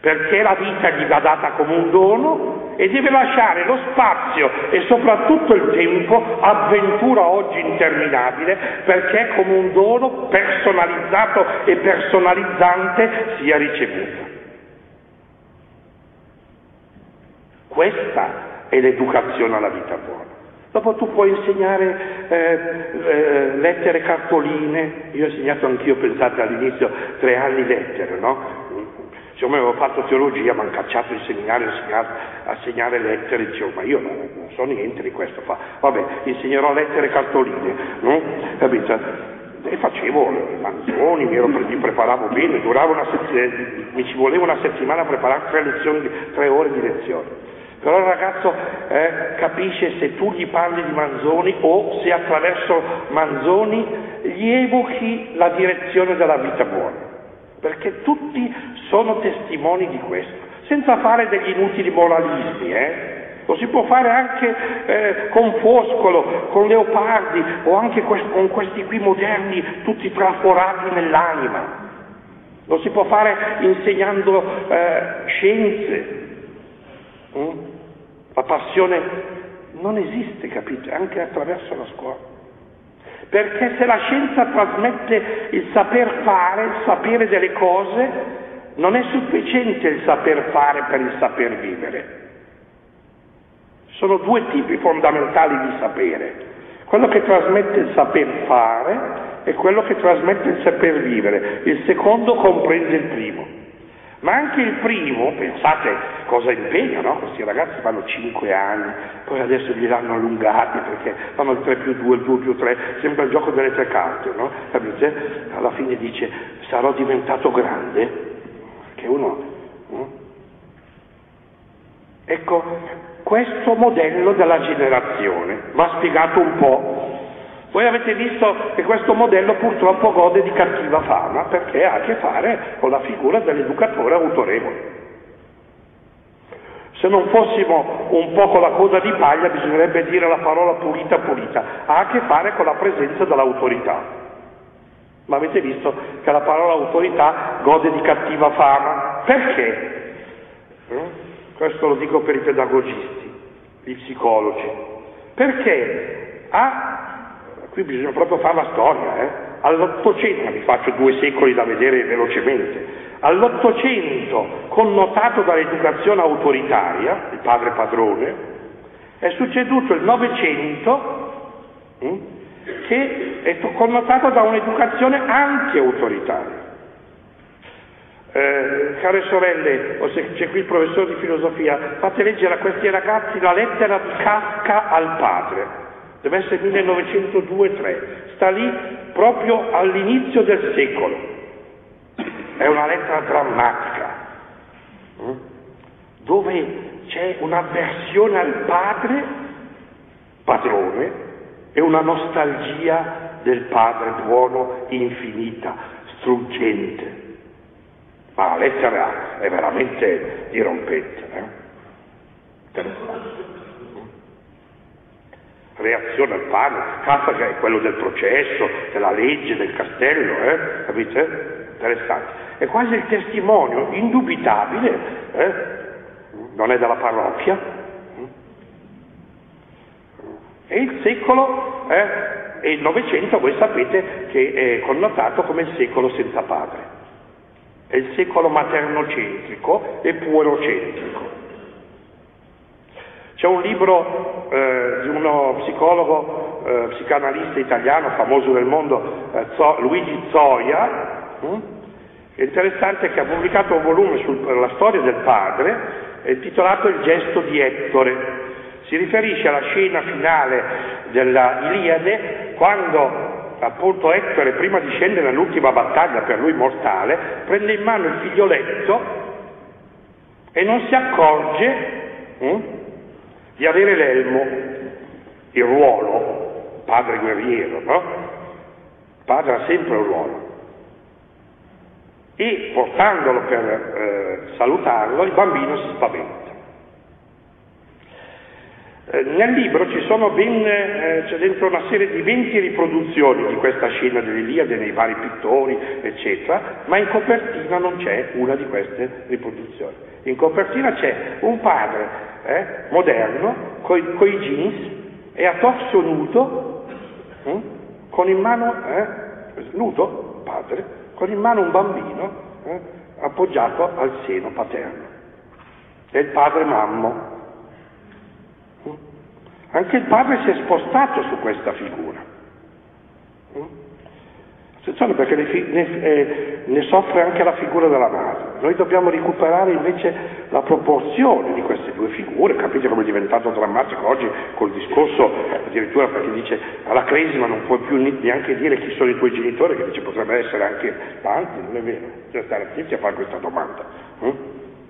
perché la vita gli va data come un dono e deve lasciare lo spazio e soprattutto il tempo, avventura oggi interminabile, perché come un dono personalizzato e personalizzante sia ricevuta. Questa è l'educazione alla vita buona. Dopo tu puoi insegnare lettere, cartoline. Io ho insegnato anch'io, pensate, all'inizio 3 anni lettere, no? Siccome avevo fatto teologia, mi hanno cacciato in seminario a segnare lettere, dicevo, ma io non so niente di questo, vabbè, insegnerò lettere e cartoline, no? Capito? E facevo manzoni, mi preparavo bene, mi ci voleva una settimana a preparare 3 ore di lezioni. Però il ragazzo capisce se tu gli parli di Manzoni o se attraverso Manzoni gli evochi la direzione della vita buona. Perché tutti sono testimoni di questo, senza fare degli inutili moralismi, Lo si può fare anche con Foscolo, con Leopardi o anche con questi qui moderni, tutti traforati nell'anima. Lo si può fare insegnando scienze. La passione non esiste, capite? Anche attraverso la scuola. Perché se la scienza trasmette il saper fare, il sapere delle cose, non è sufficiente il saper fare per il saper vivere. Sono 2 tipi fondamentali di sapere. Quello che trasmette il saper fare e quello che trasmette il saper vivere. Il secondo comprende il primo. Ma anche il primo, pensate cosa impegna, no? Questi ragazzi fanno 5 anni, poi adesso li hanno allungati perché fanno il 3+2, il 2+3, sembra il gioco delle 3 carte, no? Capite? Alla fine dice, sarò diventato grande, che uno... Ecco, questo modello della generazione va spiegato un po'. Voi avete visto che questo modello purtroppo gode di cattiva fama perché ha a che fare con la figura dell'educatore autorevole. Se non fossimo un po' con la coda di paglia bisognerebbe dire la parola pulita pulita, ha a che fare con la presenza dell'autorità. Ma avete visto che la parola autorità gode di cattiva fama. Perché? Questo lo dico per i pedagogisti, gli psicologi. Perché qui bisogna proprio fare la storia, All'800, vi faccio 2 secoli da vedere velocemente, all'800, connotato dall'educazione autoritaria, il padre padrone, è succeduto il 900, che è connotato da un'educazione anti-autoritaria. Care sorelle, o se c'è qui il professore di filosofia, fate leggere a questi ragazzi la lettera di Kafka al padre. Deve essere 1902-3, sta lì proprio all'inizio del secolo. È una lettera drammatica, dove c'è un'avversione al padrone, e una nostalgia del padre buono infinita, struggente. Ma la lettera è veramente dirompente. Reazione al padre, Kafka che è quello del processo, della legge, del castello, capite? Interessante. È quasi il testimonio indubitabile, non è della parrocchia, e il secolo, e il Novecento, voi sapete che è connotato come il secolo senza padre, è il secolo maternocentrico e puerocentrico. C'è un libro di uno psicologo, psicanalista italiano famoso nel mondo, Luigi Zoia, è interessante, che ha pubblicato un volume sulla storia del padre, intitolato Il gesto di Ettore. Si riferisce alla scena finale della Iliade, quando appunto Ettore, prima di scendere nell'ultima battaglia per lui mortale, prende in mano il figlioletto e non si accorge di avere l'elmo, il ruolo, padre guerriero, no? Il padre ha sempre un ruolo. E portandolo per salutarlo, il bambino si spaventa. Nel libro ci sono c'è dentro una serie di 20 riproduzioni di questa scena dell'Iliade nei vari pittori, eccetera, ma in copertina non c'è una di queste riproduzioni. In copertina c'è un padre moderno, coi jeans, e a torso nudo, con in mano, nudo, padre, con in mano un bambino appoggiato al seno paterno. È il padre Mammo. Anche il padre si è spostato su questa figura. Attenzione, perché ne soffre anche la figura della madre. Noi dobbiamo recuperare invece la proporzione di queste due figure. Capite come è diventato drammatico oggi col discorso, addirittura perché dice alla cresima non puoi più neanche dire chi sono i tuoi genitori, che dice potrebbe essere anche tanti, non è vero? Bisogna stare attenti a fare questa domanda.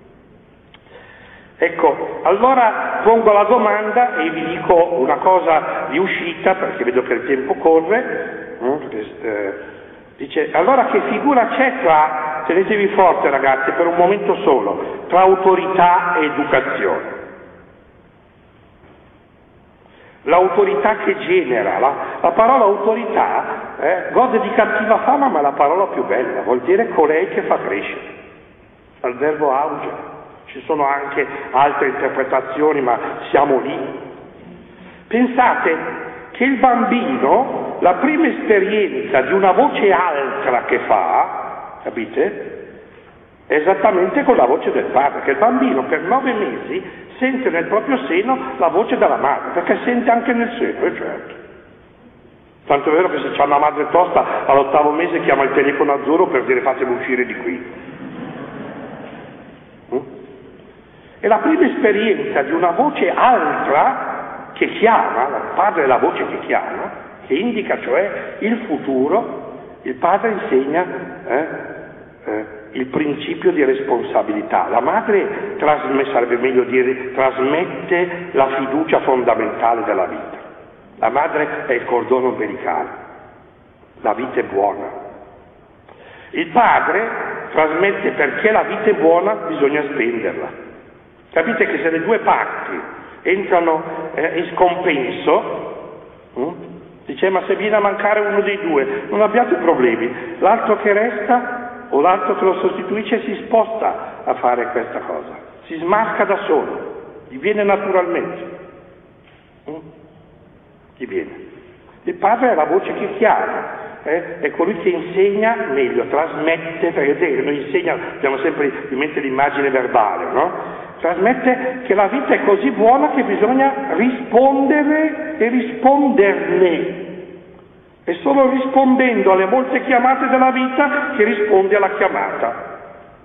Ecco, allora pongo la domanda e vi dico una cosa di uscita, perché vedo che il tempo corre. Dice, allora che figura c'è tra, tenetevi forte ragazzi per un momento solo, tra autorità e educazione? L'autorità che genera, la parola autorità gode di cattiva fama, ma è la parola più bella, vuol dire colei che fa crescere, dal verbo augere. Ci sono anche altre interpretazioni, ma siamo lì. Pensate che il bambino, la prima esperienza di una voce altra che fa, capite? È esattamente con la voce del padre, che il bambino per 9 mesi sente nel proprio seno la voce della madre, perché sente anche nel seno, certo. Tanto è vero che se c'è una madre tosta, all'8° mese chiama il telefono azzurro per dire fatemi uscire di qui. È la prima esperienza di una voce altra che chiama, il padre è la voce che chiama, che indica cioè il futuro. Il padre insegna il principio di responsabilità. La madre sarebbe meglio dire, trasmette la fiducia fondamentale della vita. La madre è il cordone ombelicale, la vita è buona. Il padre trasmette perché la vita è buona bisogna spenderla. Capite che se le due parti entrano in scompenso, dice ma se viene a mancare uno dei due non abbiate problemi, l'altro che resta o l'altro che lo sostituisce si sposta a fare questa cosa, si smasca da solo, gli viene naturalmente. Gli viene. Il padre è la voce che chiama, è colui che insegna, meglio, trasmette, perché noi insegna, abbiamo sempre in mente l'immagine verbale, no? Trasmette che la vita è così buona che bisogna rispondere e risponderne. È solo rispondendo alle molte chiamate della vita che rispondi alla chiamata.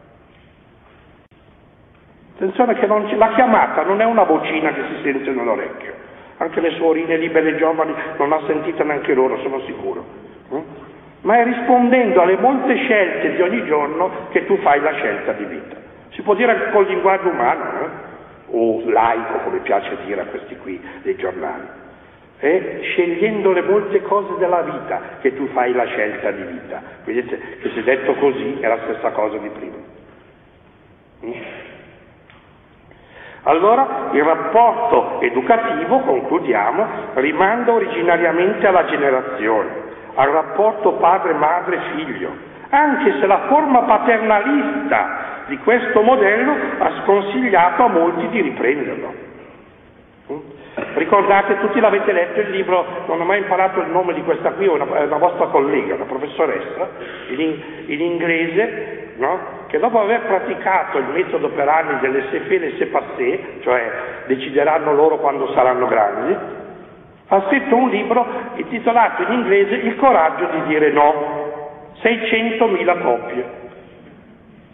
Attenzione che la chiamata non è una vocina che si sente nell'orecchio. Anche le suorine libere giovani non l'ha sentita neanche loro, sono sicuro. Ma è rispondendo alle molte scelte di ogni giorno che tu fai la scelta di vita. Si può dire anche col linguaggio umano, o laico, come piace dire a questi qui dei giornali. È scegliendo le molte cose della vita che tu fai la scelta di vita. Vedete che se detto così è la stessa cosa di prima. Allora il rapporto educativo, concludiamo, rimanda originariamente alla generazione, al rapporto padre-madre-figlio, anche se la forma paternalista di questo modello ha sconsigliato a molti di riprenderlo. Ricordate, tutti l'avete letto il libro, non ho mai imparato il nome di questa qui, è una vostra collega, una professoressa, in inglese, no? Che dopo aver praticato il metodo per anni delle laissez faire, laissez passer, cioè decideranno loro quando saranno grandi, ha scritto un libro intitolato in inglese Il coraggio di dire no, 600.000 copie.